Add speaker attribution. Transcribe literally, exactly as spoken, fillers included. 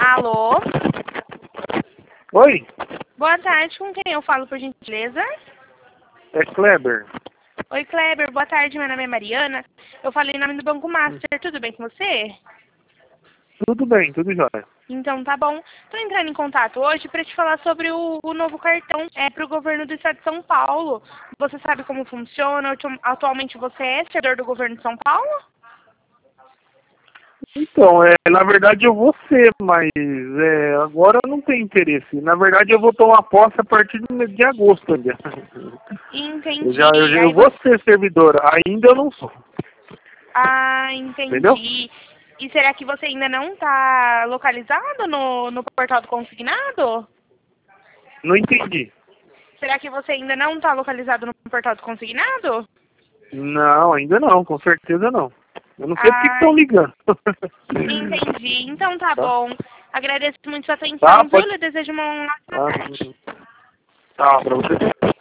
Speaker 1: Alô?
Speaker 2: Oi,
Speaker 1: Boa tarde, com quem eu falo, por gentileza?
Speaker 2: é Kleber.
Speaker 1: Oi, Kleber, boa tarde, meu nome é Mariana. Eu falei em nome do Banco Master, tudo bem com você?
Speaker 2: Tudo bem, tudo jóia.
Speaker 1: Então tá bom. Estou entrando em contato hoje para te falar sobre o, o novo cartão é, para o governo do estado de São Paulo. Você sabe como funciona? Atu- Atualmente você é servidor do governo de São Paulo?
Speaker 2: Então, é, na verdade eu vou ser, mas é, agora eu não tenho interesse. Na verdade eu vou tomar posse a partir do mês de agosto ainda.
Speaker 1: Entendi.
Speaker 2: Eu, já, eu, já- eu
Speaker 1: Aí
Speaker 2: vou
Speaker 1: você...
Speaker 2: ser servidor, ainda eu não sou.
Speaker 1: Ah, entendi.
Speaker 2: Entendeu?
Speaker 1: E será que você ainda não está localizado no, no portal do consignado?
Speaker 2: Não entendi.
Speaker 1: Será que você ainda não está localizado no portal do consignado?
Speaker 2: Não, ainda não, com certeza não. Eu não sei porque que
Speaker 1: Ah,
Speaker 2: estão ligando.
Speaker 1: entendi. Então tá
Speaker 2: Tá?
Speaker 1: bom. Agradeço muito sua
Speaker 2: Tá,
Speaker 1: atenção, viu?
Speaker 2: pode.
Speaker 1: Eu desejo uma ótima
Speaker 2: Ah,
Speaker 1: tarde.
Speaker 2: tá, pra você.